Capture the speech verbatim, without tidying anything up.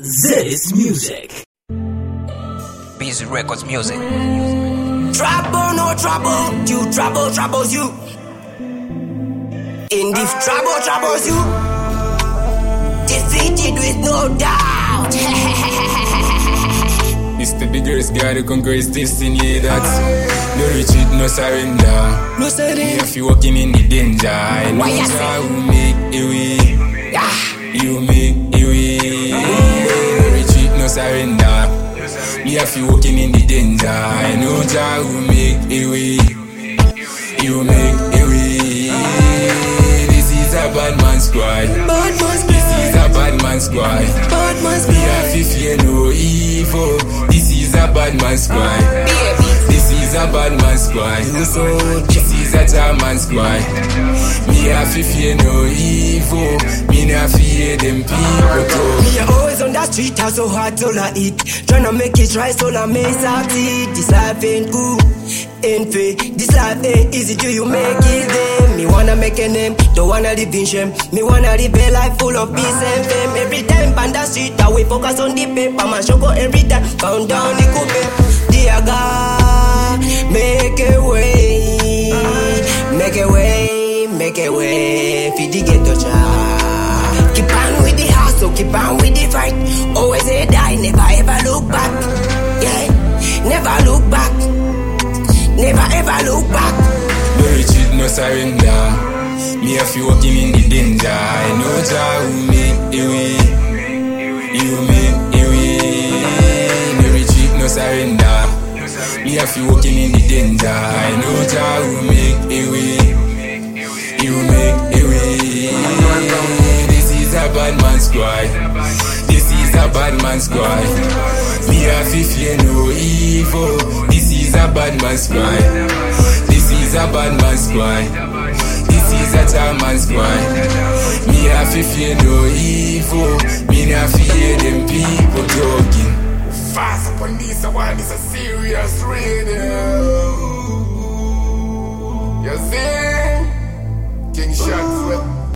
This music. Busy Records music. Trouble, no trouble. You trouble, troubles you. In this trouble, troubles you. Defeated with no doubt. It's the biggest guy that conquers destiny. That's no retreat, no surrender. No surrender. If you're walking in the danger, I know I will make a way. Yeah. You make a way. No retreat, no surrender. Me if you walking in the danger, I know I will make a way. You make a way. This is a bad man's cry. Bad man's This is a bad man's cry. Bad man's Me have if you no evil. This is a bad man's cry. This is a bad man's cry. This is a child man's cry. Me have if you no evil. Me not fear them people too. Me always on that street, I so hard to la eat. Tryna make it right, so la make succeed. This life ain't good, ain't fair. This life ain't easy, do you make it then? Me wanna make a name, don't wanna live in shame. Me wanna live a life full of peace and fame. Every time on that street, I will focus on the paper. Man, show go every time, found down the coupe. Dear God, make a way, make a way, make a way. Feed the ghetto child. Keep on with the hustle, keep on with the fight. Always say die, never ever look back. Yeah, never look back. Never ever look back. No retreat, no surrender. Me if you walking in the danger, I know Jah will make a way. You make a way. No retreat, no surrender. Me if you walking in the danger, I know Jah will make a way. You make a way. This is a bad man's cry. This is a bad man's cry. Me have if you no evil. This is a bad man's cry. This is a bad man's cry. This is a child man's cry. Me have if you no evil. Me not fear them people talking. Fast upon this one is a serious reading.